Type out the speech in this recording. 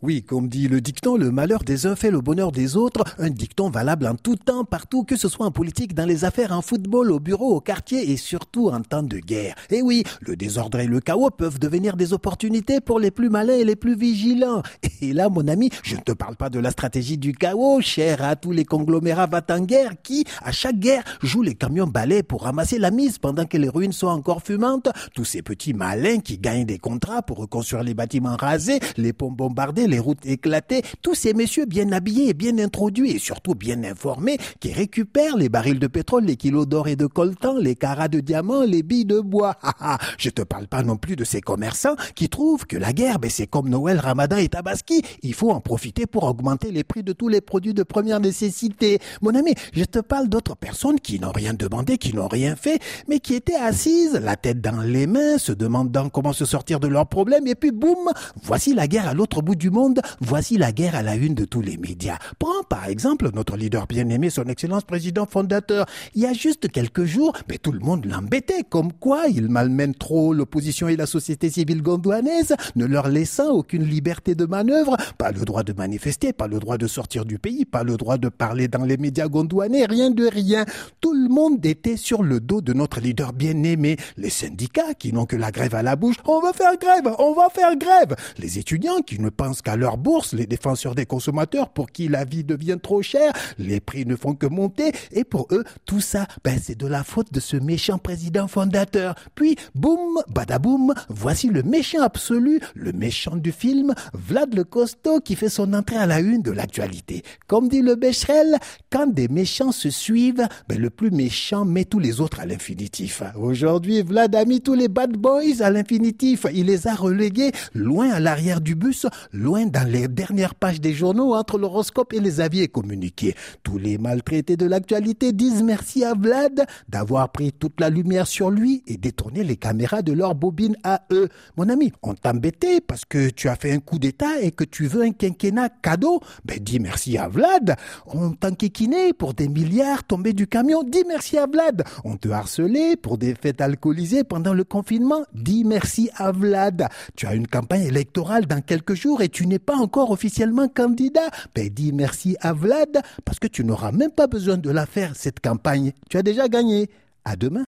Oui, comme dit le dicton, le malheur des uns fait le bonheur des autres. Un dicton valable en tout temps, partout, que ce soit en politique, dans les affaires, en football, au bureau, au quartier et surtout en temps de guerre. Et oui, le désordre et le chaos peuvent devenir des opportunités pour les plus malins et les plus vigilants. Et là, mon ami, je ne te parle pas de la stratégie du chaos, chère à tous les conglomérats va-t-en-guerre qui, à chaque guerre, jouent les camions balais pour ramasser la mise pendant que les ruines sont encore fumantes. Tous ces petits malins qui gagnent des contrats pour reconstruire les bâtiments rasés, les ponts bombardés, les routes éclatées, tous ces messieurs bien habillés et bien introduits et surtout bien informés qui récupèrent les barils de pétrole, les kilos d'or et de coltan, les carats de diamants, les billes de bois. Je te parle pas non plus de ces commerçants qui trouvent que la guerre, c'est comme Noël, Ramadan et Tabaski. Il faut en profiter pour augmenter les prix de tous les produits de première nécessité. Mon ami, je te parle d'autres personnes qui n'ont rien demandé, qui n'ont rien fait, mais qui étaient assises, la tête dans les mains, se demandant comment se sortir de leurs problèmes et puis boum, voici la guerre à l'autre bout du monde. Voici la guerre à la une de tous les médias. Prends par exemple notre leader bien-aimé, son excellence président fondateur. Il y a juste quelques jours, tout le monde l'embêtait, comme quoi il malmène trop l'opposition et la société civile gondouanaise, ne leur laissant aucune liberté de manœuvre, pas le droit de manifester, pas le droit de sortir du pays, pas le droit de parler dans les médias gondouanais, rien de rien. Tout le monde était sur le dos de notre leader bien-aimé. Les syndicats qui n'ont que la grève à la bouche, on va faire grève, on va faire grève. Les étudiants qui ne pensent qu'à leur bourse, les défenseurs des consommateurs pour qui la vie devient trop chère, les prix ne font que monter et pour eux, tout ça, c'est de la faute de ce méchant président fondateur. Puis, boum, badaboum, voici le méchant absolu, le méchant du film, Vlad le Costaud qui fait son entrée à la une de l'actualité. Comme dit le Becherel, quand des méchants se suivent, le plus méchant met tous les autres à l'infinitif. Aujourd'hui, Vlad a mis tous les bad boys à l'infinitif. Il les a relégués loin à l'arrière du bus, loin dans les dernières pages des journaux entre l'horoscope et les avis et communiqués. Tous les maltraités de l'actualité disent merci à Vlad d'avoir pris toute la lumière sur lui et détourné les caméras de leurs bobines à eux. Mon ami, on t'embêtait parce que tu as fait un coup d'état et que tu veux un quinquennat cadeau. Dis merci à Vlad. On t'enquiquinait pour des milliards tombés du camion. Dis merci à Vlad. On te harcelait pour des fêtes alcoolisées pendant le confinement. Dis merci à Vlad. Tu as une campagne électorale dans quelques jours et tu n'es pas encore officiellement candidat. Dis merci à Vlad parce que tu n'auras même pas besoin de la faire, cette campagne. Tu as déjà gagné. À demain.